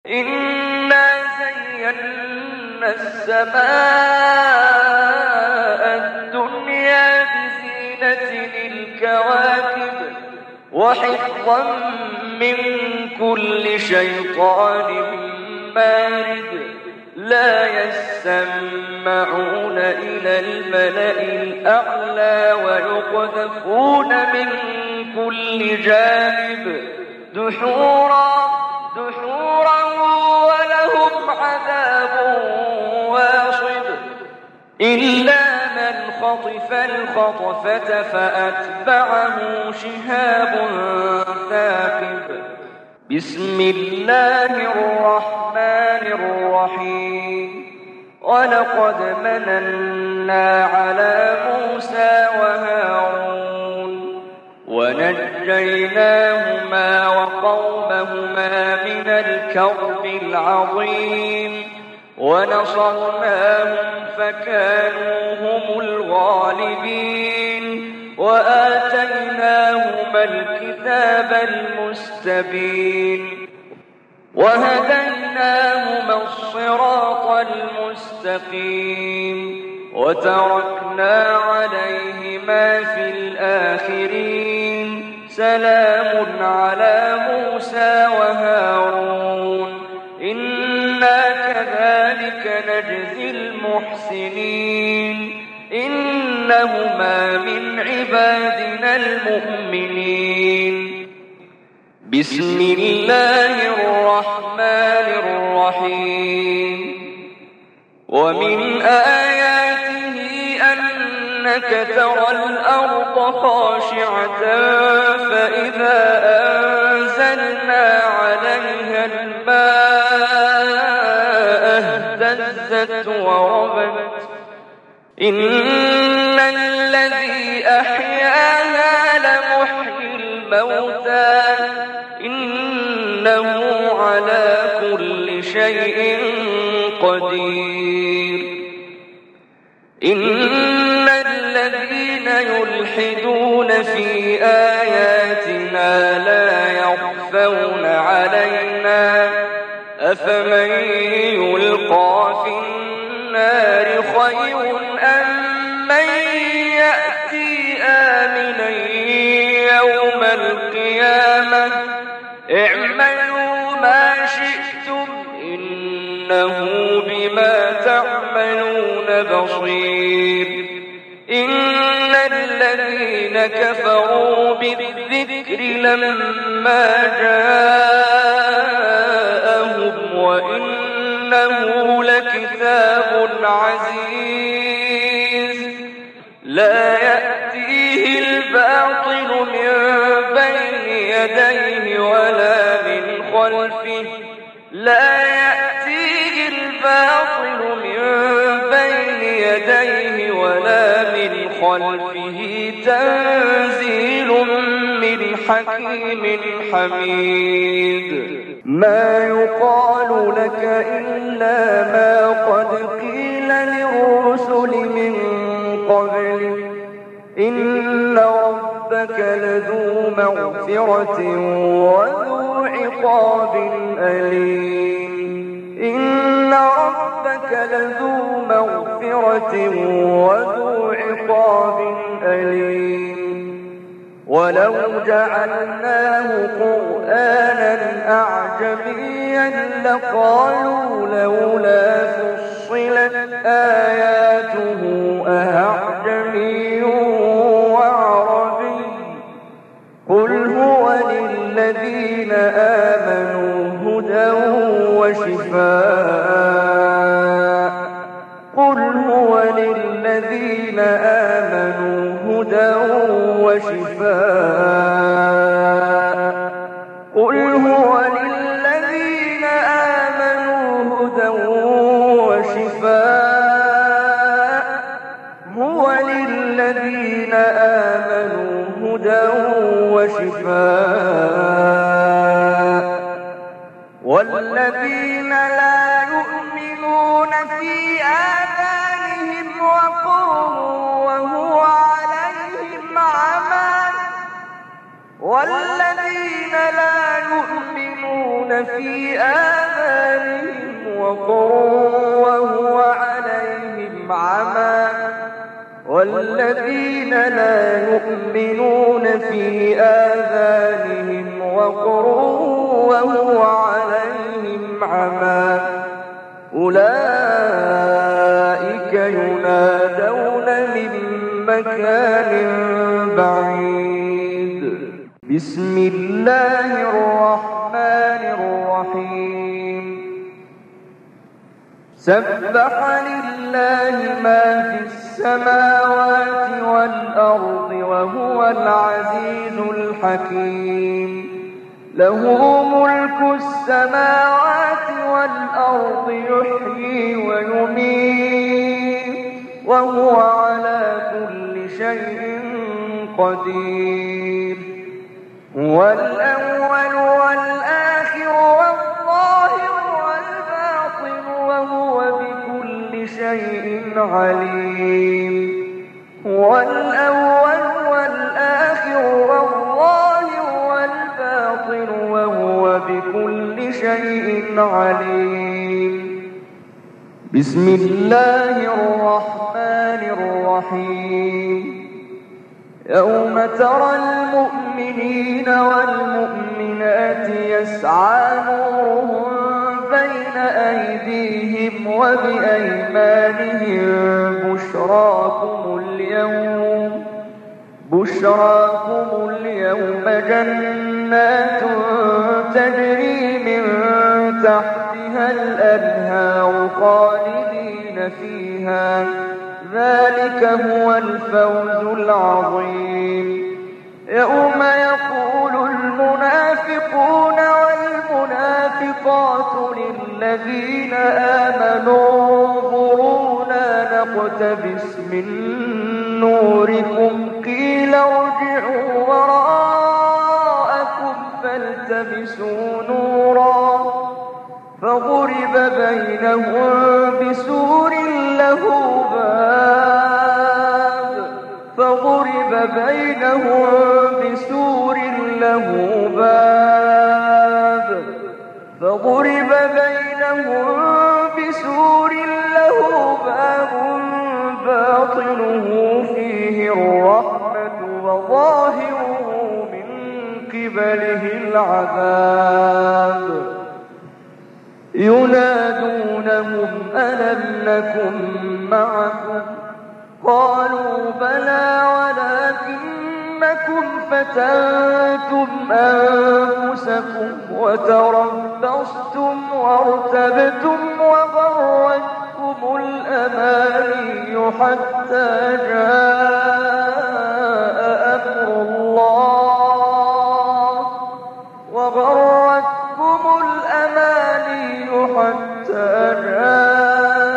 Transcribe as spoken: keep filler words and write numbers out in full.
إنا زينا السماء الدنيا بزينة الكواكب وحفظا من كل شيطان مارد لا يسمعون إلى الملأ الأعلى ويقذفون من كل جانب دحورا دحورا ولهم عذاب واصب إلا من خطف الخطفة فأتبعه شهاب ثاقب بسم الله الرحمن الرحيم ولقد مننا على موسى وهارون ونجيناهما وقومهما من الكرب العظيم ونصرناهم فكانوا هم الغالبين وآتيناهما الكتاب المستبين وهديناهما الصراط المستقيم وتركنا عليهما في الآخرين سلام على موسى وهارون إنا كذلك نجزي المحسنين إنهما من عبادنا المؤمنين بسم الله الرحمن الرحيم ومن آياته أنك ترى الأرض خاشعة فإذا أنزلنا عليها الماء اهتزت وربت إن الذي أحياها لمحيي الموتى إنه على كل شيء قدير إن الذين يلحدون في آياتنا لا يخفون علينا أفمن يلقى في النار خير أم من يأتي آمنا يوم القيامة اعملوا ما شئتم إنه بما تعملون بصير إن الذين كفروا بالذكر لما جاءهم وإنه لكتاب عزيز لا يأتيه الباطل من بين يديه ولا من خلفه لا يأتيه الباطل من بين يديه ولا من خلفه تنزيل من حكيم حميد ما يقال لك إلا ما قد قيل للرسل من قبل إن ربك لذو مغفرة وذو عقاب أليم إن ربك لذو مغفرة وذو عقاب أليم ولو جعلناه قرآنا أعجميا لقالوا لولا فصلت آياته أعجمي وعربي قل هو للذين آمنوا هدى وشفاء قل هو للذين آمنوا هدى وشفاء قل هو للذين آمنوا هدى وشفاء هو للذين آمنوا هدى وشفاء والذين لا يؤمنون في آذانهم وقر وهو عليهم عمى والذين لا يؤمنون في آذانهم وقر وهو عليهم عمى والذين لا يؤمنون في آذانهم وقر وهو عليهم عمى أولئك ينادون من مكان بعيد. بسم الله الرحمن الرحيم. سبح لله ما في السماوات والأرض وهو العزيز الحكيم. له ملك السماوات والأرض يحيي ويميت وهو على كل شيء قدير. هو الأول والآخر والظاهر والباطن وهو بكل شيء عليم. هو الأول والآخر والظاهر والباطن وهو بكل شيء عليم. بسم الله الرحمن الرحيم. يوم ترى المؤمنين والمؤمنات يسعى نورهم بين أيديهم وبأيمانهم بشراكم اليوم بشراكم اليوم جنات تجري من تحتها الأنهار خالدين فيها ذلك هو الفوز العظيم. يوم يقول المنافقون والمنافقات للذين آمنوا انظرونا نقتبس من نوركم قيل ارجعوا وراءكم فالتمسوا نورا فضرب بينهم بسور له باب فضرب بينهم بسور له باب فضرب بينهم بسور له باب باطنه فيه الرحمة وظاهره من قبله العذاب. ينادونهم ألم نكن معكم قالوا بلى ولكنكم فتنتم أنفسكم وتربصتم وارتبتم وغرتكم الأماني حتى جاء أمر الله وغرتكم الأماني حتى جاء